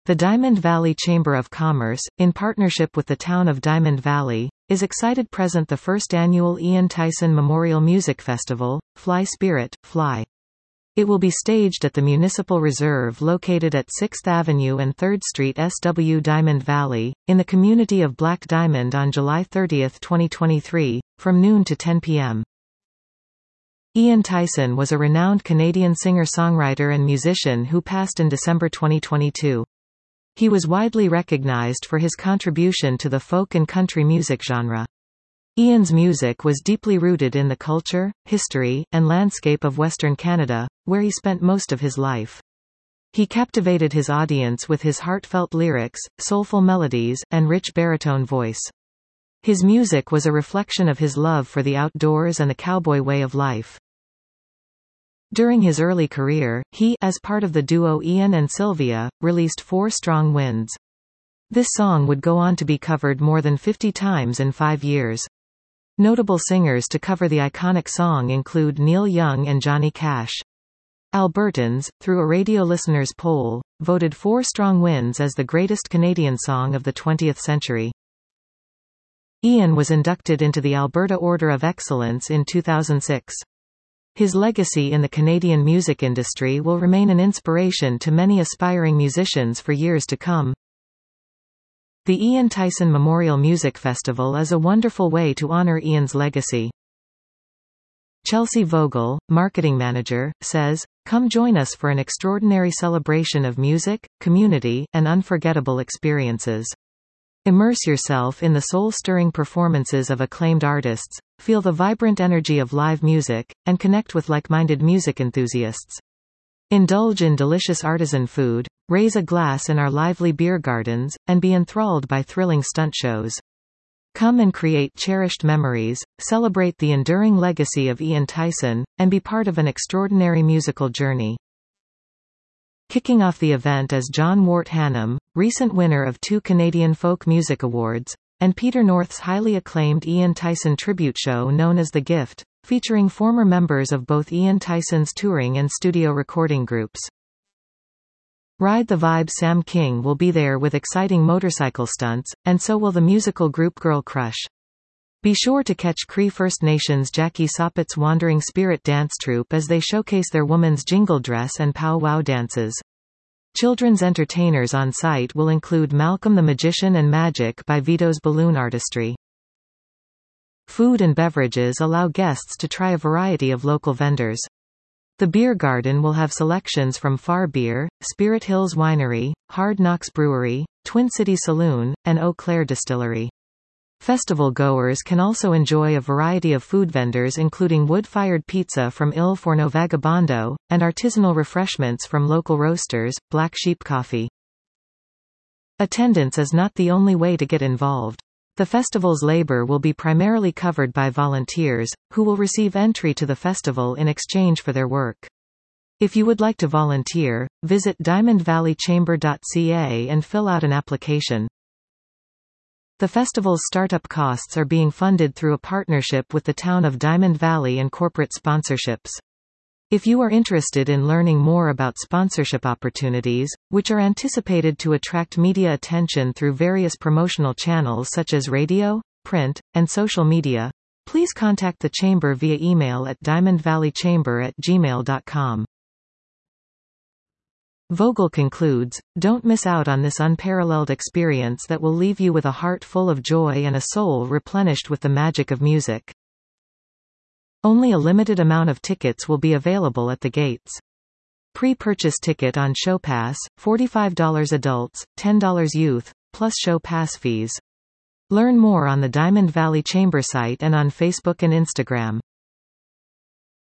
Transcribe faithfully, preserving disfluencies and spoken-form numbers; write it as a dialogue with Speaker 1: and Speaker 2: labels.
Speaker 1: The Diamond Valley Chamber of Commerce, in partnership with the town of Diamond Valley, is excited present the first annual Ian Tyson Memorial Music Festival, Fly Spirit, Fly. It will be staged at the Municipal Reserve located at sixth Avenue and third Street S W Diamond Valley, in the community of Black Diamond on July thirtieth twenty twenty-three, from noon to ten p m Ian Tyson was a renowned Canadian singer-songwriter and musician who passed in December twenty twenty-two. He was widely recognized for his contribution to the folk and country music genre. Ian's music was deeply rooted in the culture, history, and landscape of Western Canada, where he spent most of his life. He captivated his audience with his heartfelt lyrics, soulful melodies, and rich baritone voice. His music was a reflection of his love for the outdoors and the cowboy way of life. During his early career, he, as part of the duo Ian and Sylvia, released Four Strong Winds. This song would go on to be covered more than fifty times in five years. Notable singers to cover the iconic song include Neil Young and Johnny Cash. Albertans, through a radio listeners' poll, voted Four Strong Winds as the greatest Canadian song of the twentieth century. Ian was inducted into the Alberta Order of Excellence in two thousand six. His legacy in the Canadian music industry will remain an inspiration to many aspiring musicians for years to come. The Ian Tyson Memorial Music Festival is a wonderful way to honor Ian's legacy. Chelsea Vogel, marketing manager, says, "Come join us for an extraordinary celebration of music, community, and unforgettable experiences. Immerse yourself in the soul-stirring performances of acclaimed artists, feel the vibrant energy of live music, and connect with like-minded music enthusiasts. Indulge in delicious artisan food, raise a glass in our lively beer gardens, and be enthralled by thrilling stunt shows. Come and create cherished memories, celebrate the enduring legacy of Ian Tyson, and be part of an extraordinary musical journey." Kicking off the event is John Wart Hannam, recent winner of two Canadian Folk Music Awards, and Peter North's highly acclaimed Ian Tyson tribute show known as The Gift, featuring former members of both Ian Tyson's touring and studio recording groups. Ride the Vibe Sam King will be there with exciting motorcycle stunts, and so will the musical group Girl Crush. Be sure to catch Cree First Nations Jackie Soppet's Wandering Spirit Dance Troupe as they showcase their woman's jingle dress and pow-wow dances. Children's entertainers on site will include Malcolm the Magician and Magic by Vito's Balloon Artistry. Food and beverages allow guests to try a variety of local vendors. The beer garden will have selections from Far Beer, Spirit Hills Winery, Hard Knocks Brewery, Twin City Saloon, and Eau Claire Distillery. Festival goers can also enjoy a variety of food vendors including wood-fired pizza from Il Forno Vagabondo, and artisanal refreshments from local roasters, Black Sheep Coffee. Attendance is not the only way to get involved. The festival's labor will be primarily covered by volunteers, who will receive entry to the festival in exchange for their work. If you would like to volunteer, visit diamond valley chamber dot c a and fill out an application. The festival's startup costs are being funded through a partnership with the town of Diamond Valley and corporate sponsorships. If you are interested in learning more about sponsorship opportunities, which are anticipated to attract media attention through various promotional channels such as radio, print, and social media, please contact the Chamber via email at diamond valley chamber at gmail dot com. Vogel concludes, "Don't miss out on this unparalleled experience that will leave you with a heart full of joy and a soul replenished with the magic of music." Only a limited amount of tickets will be available at the gates. Pre-purchase ticket on Show Pass, forty-five dollars adults, ten dollars youth, plus Show Pass fees. Learn more on the Diamond Valley Chamber site and on Facebook and Instagram.